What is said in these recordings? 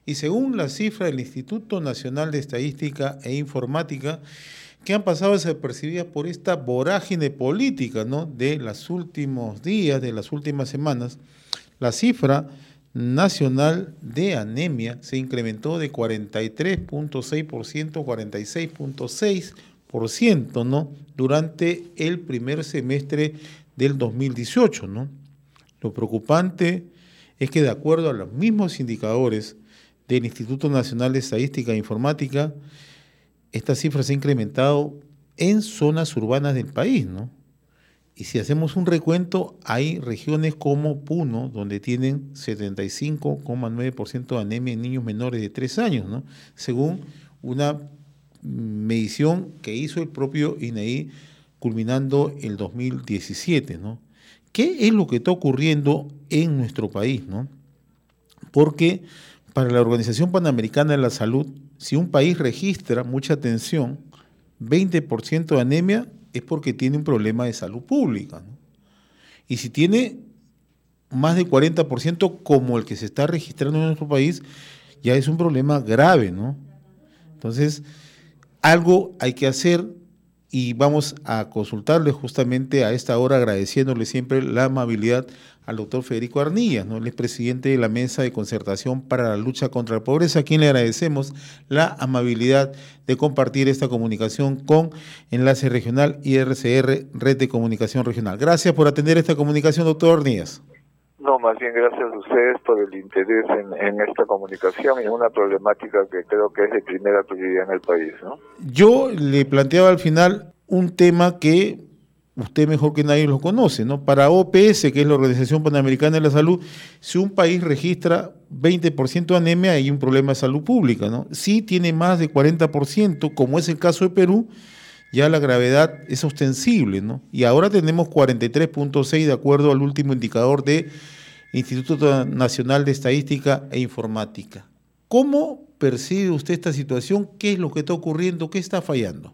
Y según la cifra del Instituto Nacional de Estadística e Informática, que han pasado desapercibidas por esta vorágine política, ¿no?, de los últimos días, de las últimas semanas, la cifra nacional de anemia se incrementó de 43.6% a 46.6%, ¿no?, durante el primer semestre del 2018, ¿no? Lo preocupante es que, de acuerdo a los mismos indicadores del Instituto Nacional de Estadística e Informática, esta cifra se ha incrementado en zonas urbanas del país, ¿no? Y si hacemos un recuento, hay regiones como Puno, donde tienen 75,9% de anemia en niños menores de 3 años, ¿no?, según una medición que hizo el propio INEI culminando el 2017, ¿no? ¿Qué es lo que está ocurriendo en nuestro país, ¿no? Porque para la Organización Panamericana de la Salud, si un país registra, mucha atención, 20% de anemia, es porque tiene un problema de salud pública, ¿no? Y si tiene más de 40%, como el que se está registrando en nuestro país, ya es un problema grave, ¿no? Entonces, algo hay que hacer y vamos a consultarle justamente a esta hora, agradeciéndole siempre la amabilidad al doctor Federico Arnillas, ¿no? Él es presidente de la Mesa de Concertación para la Lucha contra la Pobreza, a quien le agradecemos la amabilidad de compartir esta comunicación con Enlace Regional y RCR, Red de Comunicación Regional. Gracias por atender esta comunicación, doctor Arnillas. No, más bien gracias a ustedes por el interés en esta comunicación y en una problemática que creo que es de primera prioridad en el país, ¿no? Yo le planteaba al final un tema que usted mejor que nadie lo conoce, ¿no? Para OPS, que es la Organización Panamericana de la Salud, si un país registra 20% de anemia, hay un problema de salud pública, ¿no? Si tiene más de 40%, como es el caso de Perú, ya la gravedad es ostensible, ¿no? Y ahora tenemos 43.6 de acuerdo al último indicador de Instituto Nacional de Estadística e Informática. ¿Cómo percibe usted esta situación? ¿Qué es lo que está ocurriendo? ¿Qué está fallando?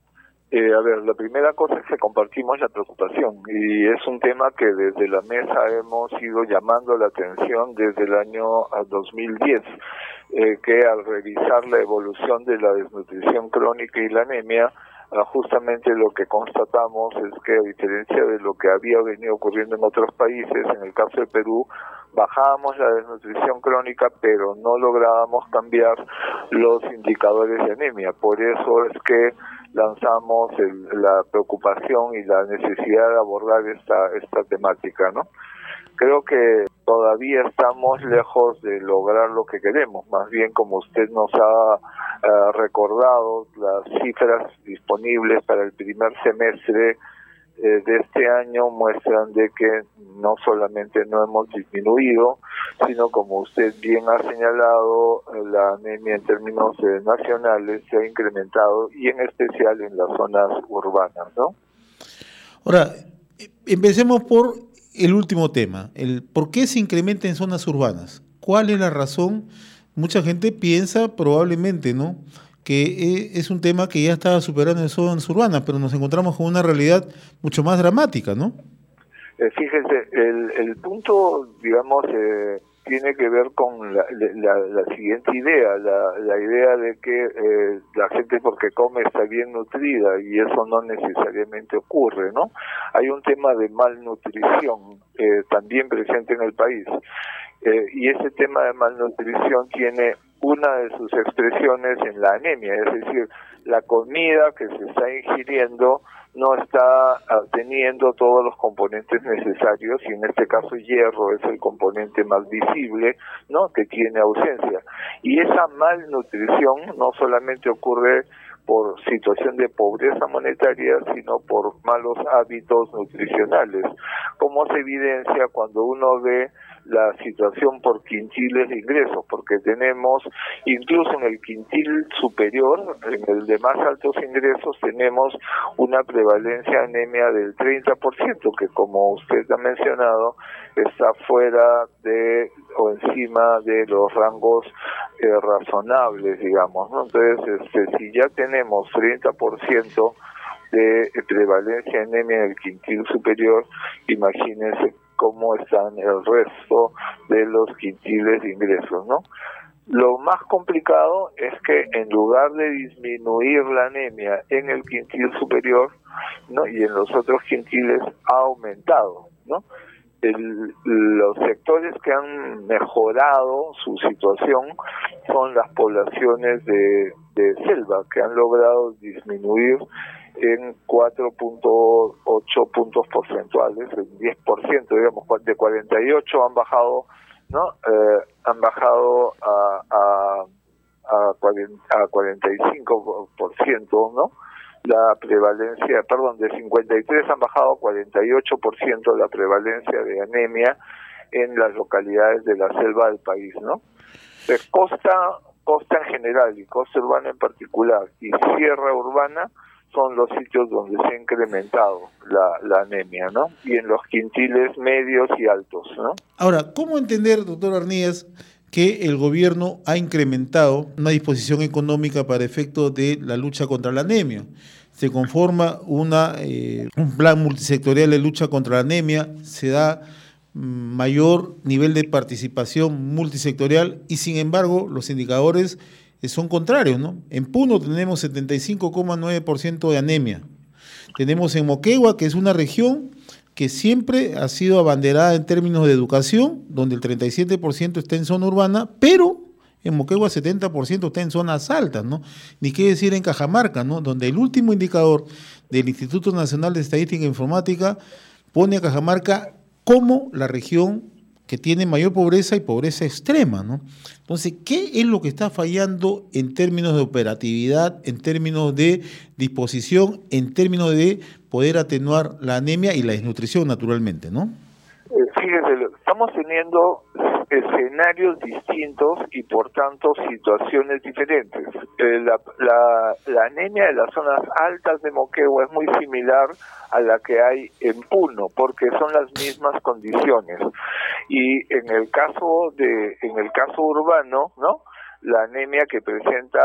A ver, la primera cosa es que compartimos la preocupación y es un tema que desde la mesa hemos ido llamando la atención desde el año 2010, que al revisar la evolución de la desnutrición crónica y la anemia, justamente lo que constatamos es que, a diferencia de lo que había venido ocurriendo en otros países, en el caso de Perú, bajábamos la desnutrición crónica, pero no lográbamos cambiar los indicadores de anemia. Por eso es que lanzamos la preocupación y la necesidad de abordar esta temática, ¿no? Creo que todavía estamos lejos de lograr lo que queremos. Más bien, como usted nos ha recordado, las cifras disponibles para el primer semestre de este año muestran de que no solamente no hemos disminuido, sino, como usted bien ha señalado, la anemia en términos nacionales se ha incrementado, y en especial en las zonas urbanas, ¿no? Ahora, empecemos por el último tema, el por qué se incrementa en zonas urbanas. ¿Cuál es la razón? Mucha gente piensa probablemente, ¿no?, que es un tema que ya está superando en zonas urbanas, pero nos encontramos con una realidad mucho más dramática, ¿no? Fíjese, el punto, digamos, tiene que ver con la siguiente idea, la idea de que la gente porque come está bien nutrida, y eso no necesariamente ocurre, ¿no? Hay un tema de malnutrición también presente en el país, y ese tema de malnutrición tiene una de sus expresiones en la anemia, es decir, la comida que se está ingiriendo no está teniendo todos los componentes necesarios, y en este caso hierro es el componente más visible, ¿no?, que tiene ausencia. Y esa malnutrición no solamente ocurre por situación de pobreza monetaria, sino por malos hábitos nutricionales, como se evidencia cuando uno ve la situación por quintiles de ingresos, porque tenemos, incluso en el quintil superior, en el de más altos ingresos, tenemos una prevalencia de anemia del 30%, que, como usted ha mencionado, está fuera de o encima de los rangos razonables, digamos, ¿no? Entonces, si ya tenemos 30% de prevalencia de anemia en el quintil superior, imagínense cómo están el resto de los quintiles de ingresos, ¿no? Lo más complicado es que en lugar de disminuir la anemia en el quintil superior, ¿no?, y en los otros quintiles ha aumentado, ¿no? Los sectores que han mejorado su situación son las poblaciones de selva, que han logrado disminuir en 4.8 puntos porcentuales, el 10%, digamos, de 48 han bajado, ¿no? Han bajado a 45%, ¿no? La prevalencia, de 53 han bajado a 48% la prevalencia de anemia en las localidades de la selva del país, ¿no? De costa en general y costa urbana en particular y sierra urbana son los sitios donde se ha incrementado la anemia, ¿no? Y en los quintiles medios y altos, ¿no? Ahora, ¿cómo entender, doctor Arníaz, que el gobierno ha incrementado una disposición económica para efecto de la lucha contra la anemia? Se conforma un plan multisectorial de lucha contra la anemia, se da mayor nivel de participación multisectorial y sin embargo los indicadores son contrarios, ¿no? En Puno tenemos 75,9% de anemia. Tenemos en Moquegua, que es una región que siempre ha sido abanderada en términos de educación, donde el 37% está en zona urbana, pero en Moquegua 70% está en zonas altas, ¿no? Ni qué decir en Cajamarca, ¿no?, donde el último indicador del Instituto Nacional de Estadística e Informática pone a Cajamarca como la región que tiene mayor pobreza y pobreza extrema, ¿no? Entonces, ¿qué es lo que está fallando en términos de operatividad, en términos de disposición, en términos de poder atenuar la anemia y la desnutrición, naturalmente, ¿no? Fíjese, estamos teniendo escenarios distintos y por tanto situaciones diferentes. La anemia de las zonas altas de Moquegua es muy similar a la que hay en Puno, porque son las mismas condiciones. Y en el caso urbano, ¿no?, la anemia que presenta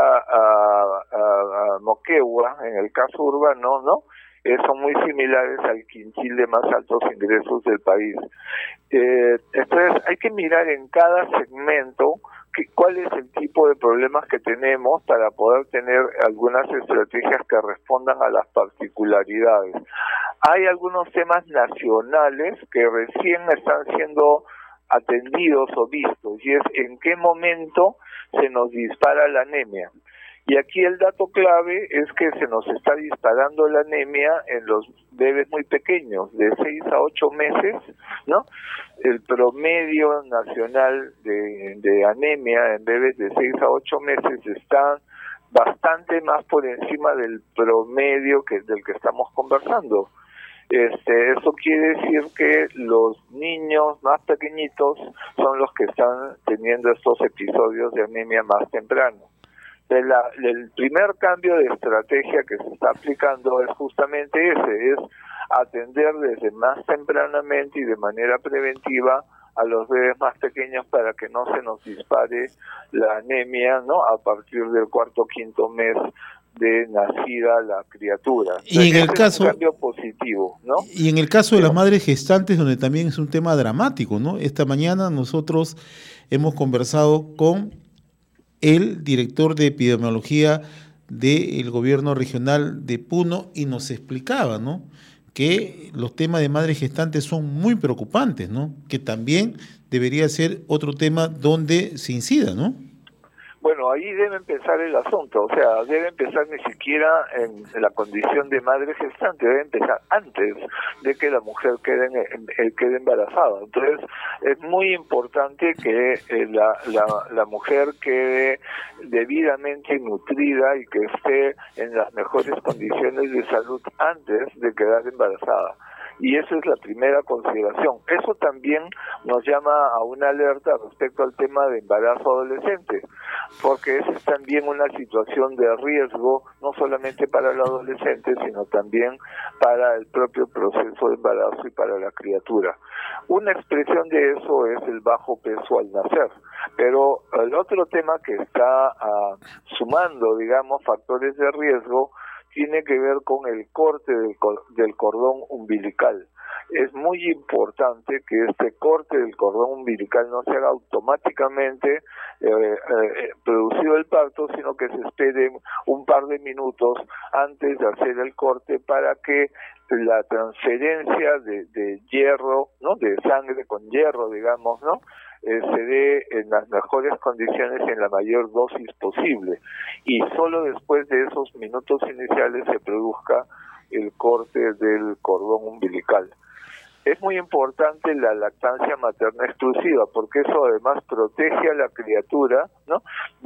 a Moquegua, en el caso urbano, ¿no?, son muy similares al quintil de más altos ingresos del país. Entonces hay que mirar en cada segmento cuál es el tipo de problemas que tenemos para poder tener algunas estrategias que respondan a las particularidades. Hay algunos temas nacionales que recién están siendo atendidos o vistos, y es en qué momento se nos dispara la anemia. Y aquí el dato clave es que se nos está disparando la anemia en los bebés muy pequeños, de 6 a 8 meses, ¿no? El promedio nacional de anemia en bebés de 6 a 8 meses está bastante más por encima del promedio del que estamos conversando. Eso quiere decir que los niños más pequeñitos son los que están teniendo estos episodios de anemia más temprano. El primer cambio de estrategia que se está aplicando es justamente ese, es atender desde más tempranamente y de manera preventiva a los bebés más pequeños para que no se nos dispare la anemia, ¿no?, a partir del cuarto o quinto mes de nacida la criatura. Y en el caso, es un cambio positivo, ¿no? Y en el caso de las madres gestantes, donde también es un tema dramático, ¿no? Esta mañana nosotros hemos conversado con el director de epidemiología del gobierno regional de Puno y nos explicaba, ¿no?, que los temas de madres gestantes son muy preocupantes, ¿no?, que también debería ser otro tema donde se incida, ¿no? Bueno, ahí debe empezar el asunto, o sea, debe empezar ni siquiera en la condición de madre gestante, debe empezar antes de que la mujer quede embarazada. Entonces, es muy importante que la mujer quede debidamente nutrida y que esté en las mejores condiciones de salud antes de quedar embarazada. Y esa es la primera consideración. Eso también nos llama a una alerta respecto al tema de embarazo adolescente, porque esa es también una situación de riesgo, no solamente para el adolescente, sino también para el propio proceso de embarazo y para la criatura. Una expresión de eso es el bajo peso al nacer, pero el otro tema que está sumando, digamos, factores de riesgo tiene que ver con el corte del cordón umbilical. es muy importante que este corte del cordón umbilical no se haga automáticamente producido el parto, sino que se espere un par de minutos antes de hacer el corte para que la transferencia de hierro, ¿no?, de sangre con hierro, digamos, ¿no?, se dé en las mejores condiciones y en la mayor dosis posible, y solo después de esos minutos iniciales se produzca el corte del cordón umbilical. Es muy importante la lactancia materna exclusiva, porque eso además protege a la criatura, ¿no?,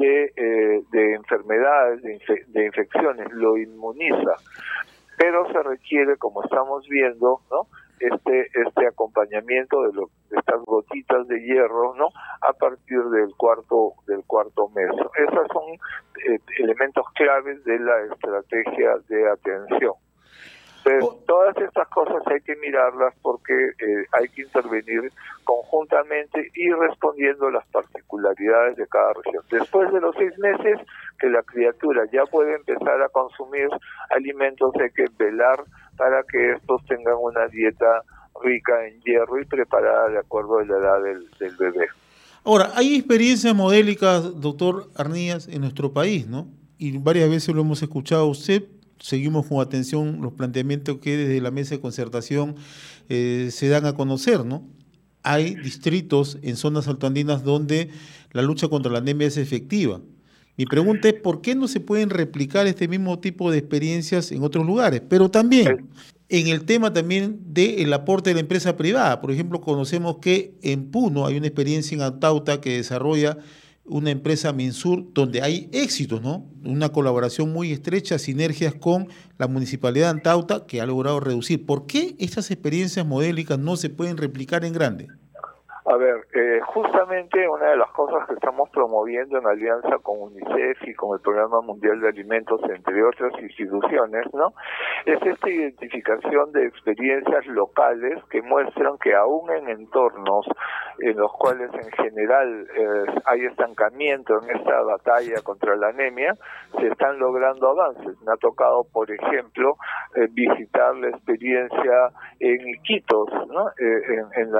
de enfermedades, de infecciones, lo inmuniza. Pero se requiere, como estamos viendo, ¿no?, este acompañamiento de estas gotitas de hierro, ¿no?, a partir del cuarto mes. Esos son elementos claves de la estrategia de atención. Entonces, todas estas cosas hay que mirarlas porque hay que intervenir conjuntamente y respondiendo a las particularidades de cada región. Después de los 6 meses que la criatura ya puede empezar a consumir alimentos, hay que velar para que estos tengan una dieta rica en hierro y preparada de acuerdo a la edad del bebé. Ahora, hay experiencias modélicas, doctor Arnillas, en nuestro país, ¿no? Y varias veces lo hemos escuchado a usted. Seguimos con atención los planteamientos que desde la mesa de concertación se dan a conocer, ¿no? Hay distritos en zonas altoandinas donde la lucha contra la anemia es efectiva. Mi pregunta es, ¿por qué no se pueden replicar este mismo tipo de experiencias en otros lugares? Pero también, en el tema también del aporte de la empresa privada. Por ejemplo, conocemos que en Puno hay una experiencia en Antauta que desarrolla una empresa Minsur, donde hay éxitos, ¿no? Una colaboración muy estrecha, sinergias con la Municipalidad de Antauta, que ha logrado reducir. ¿Por qué estas experiencias modélicas no se pueden replicar en grande? A ver, justamente una de las cosas que estamos promoviendo en alianza con UNICEF y con el Programa Mundial de Alimentos, entre otras instituciones, ¿no?, es esta identificación de experiencias locales que muestran que aún en entornos en los cuales en general hay estancamiento en esta batalla contra la anemia, se están logrando avances. Me ha tocado, por ejemplo, visitar la experiencia en Iquitos, ¿no?, en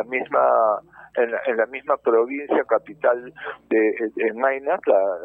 la misma provincia capital de Maynas,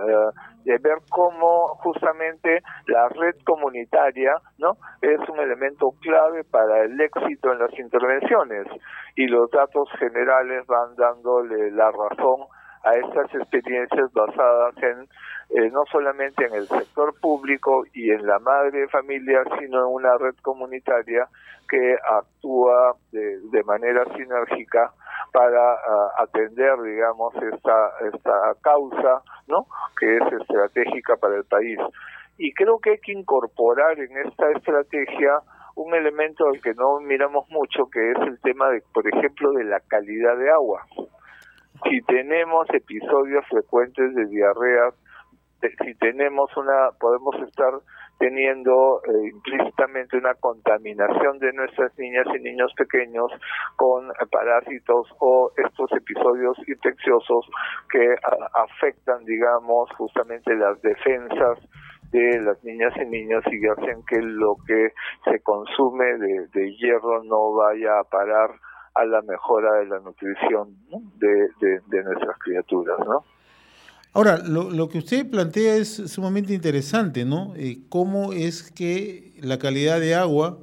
de ver cómo justamente la red comunitaria, ¿no?, es un elemento clave para el éxito en las intervenciones, y los datos generales van dándole la razón a estas experiencias basadas en no solamente en el sector público y en la madre de familia, sino en una red comunitaria que actúa de manera sinérgica para atender, digamos, esta causa, ¿no?, que es estratégica para el país. Y creo que hay que incorporar en esta estrategia un elemento al que no miramos mucho, que es el tema, por ejemplo, de la calidad de agua. Si tenemos episodios frecuentes de diarrea, si podemos estar teniendo implícitamente una contaminación de nuestras niñas y niños pequeños con parásitos o estos episodios infecciosos que afectan, digamos, justamente las defensas de las niñas y niños y hacen que lo que se consume de hierro no vaya a parar a la mejora de la nutrición, ¿no?, de nuestras criaturas, ¿no? Ahora, lo que usted plantea es sumamente interesante, ¿no? Cómo es que la calidad de agua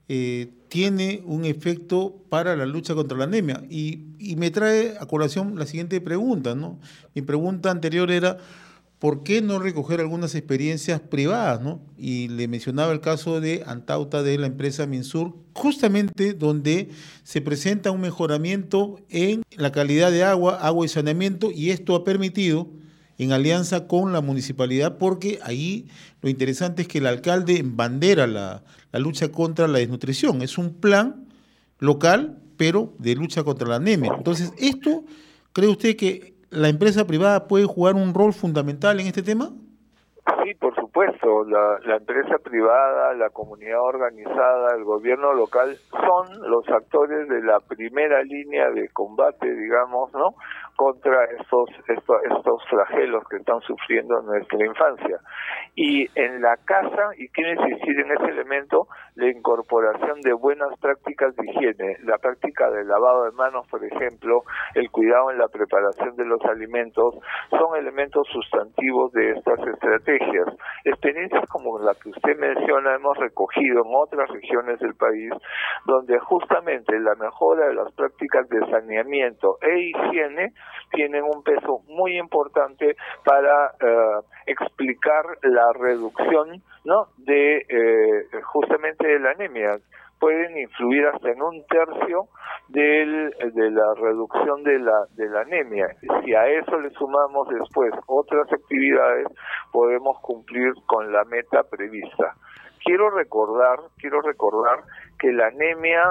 tiene un efecto para la lucha contra la anemia. Y me trae a colación la siguiente pregunta, ¿no? Mi pregunta anterior era, ¿por qué no recoger algunas experiencias privadas, ¿no? Y le mencionaba el caso de Antauta, de la empresa Minsur, justamente donde se presenta un mejoramiento en la calidad de agua y saneamiento, y esto ha permitido, en alianza con la municipalidad, porque ahí lo interesante es que el alcalde embandera la lucha contra la desnutrición. Es un plan local, pero de lucha contra la anemia. Entonces, ¿esto cree usted que la empresa privada puede jugar un rol fundamental en este tema? Sí, por supuesto. La empresa privada, la comunidad organizada, el gobierno local son los actores de la primera línea de combate, digamos, ¿no?, contra estos flagelos que están sufriendo en nuestra infancia. Y en la casa, y quiero insistir en ese elemento, la incorporación de buenas prácticas de higiene, la práctica del lavado de manos, por ejemplo, el cuidado en la preparación de los alimentos, son elementos sustantivos de estas estrategias. Experiencias como la que usted menciona hemos recogido en otras regiones del país, donde justamente la mejora de las prácticas de saneamiento e higiene tienen un peso muy importante para explicar la reducción, ¿no?, de justamente de la anemia. Pueden influir hasta en 1/3 de la reducción de la anemia. Si a eso le sumamos después otras actividades, podemos cumplir con la meta prevista. Quiero recordar que la anemia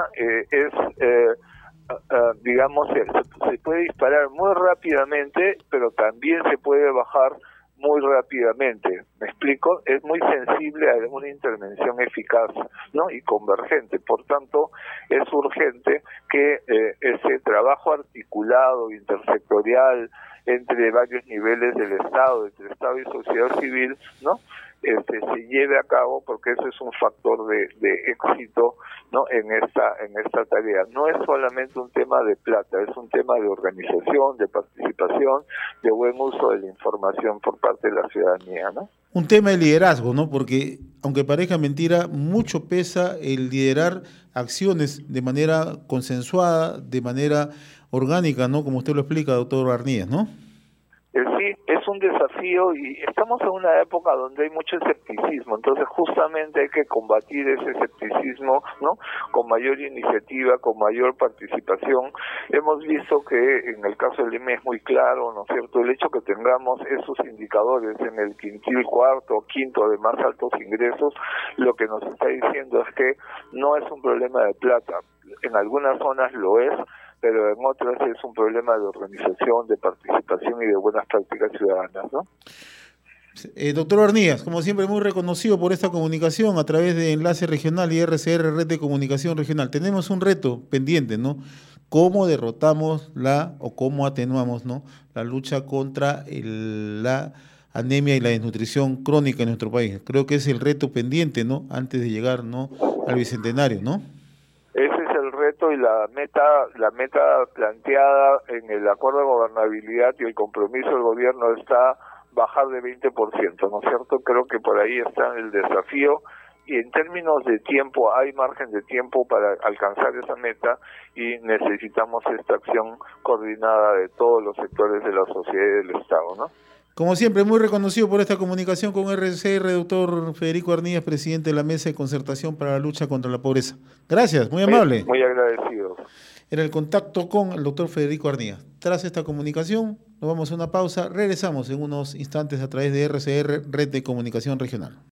digamos, se puede disparar muy rápidamente, pero también se puede bajar muy rápidamente. ¿Me explico? Es muy sensible a una intervención eficaz, ¿no?, y convergente. Por tanto, es urgente que ese trabajo articulado, intersectorial, entre varios niveles del Estado, entre Estado y sociedad civil, ¿no?, se lleve a cabo, porque eso es un factor de éxito, ¿no?, en esta tarea. No es solamente un tema de plata, es un tema de organización, de participación, de buen uso de la información por parte de la ciudadanía, ¿no? Un tema de liderazgo, ¿no? Porque, aunque parezca mentira, mucho pesa el liderar acciones de manera consensuada, de manera orgánica, ¿no? Como usted lo explica, doctor Arnías, ¿no? Sí, es un desafío y estamos en una época donde hay mucho escepticismo, entonces justamente hay que combatir ese escepticismo, ¿no?, con mayor iniciativa, con mayor participación. Hemos visto que en el caso del IME es muy claro, ¿no es cierto?, el hecho que tengamos esos indicadores en el quintil cuarto o quinto de más altos ingresos, lo que nos está diciendo es que no es un problema de plata. En algunas zonas lo es, pero en otras es un problema de organización, de participación y de buenas prácticas ciudadanas, ¿no? Doctor Arnías, como siempre, muy reconocido por esta comunicación a través de Enlace Regional y RCR, Red de Comunicación Regional. Tenemos un reto pendiente, ¿no? ¿Cómo derrotamos o cómo atenuamos, ¿no?, la lucha contra la anemia y la desnutrición crónica en nuestro país? Creo que es el reto pendiente, ¿no?, antes de llegar, ¿no?, al Bicentenario, ¿no? Ese es el reto y la meta planteada en el acuerdo de gobernabilidad y el compromiso del gobierno está bajar de 20%, ¿no es cierto? Creo que por ahí está el desafío y en términos de tiempo hay margen de tiempo para alcanzar esa meta y necesitamos esta acción coordinada de todos los sectores de la sociedad y del Estado, ¿no? Como siempre, muy reconocido por esta comunicación con RCR, doctor Federico Arnías, presidente de la Mesa de Concertación para la Lucha contra la Pobreza. Gracias, muy amable. Muy agradecido. Era el contacto con el doctor Federico Arnías. Tras esta comunicación, nos vamos a una pausa. Regresamos en unos instantes a través de RCR, Red de Comunicación Regional.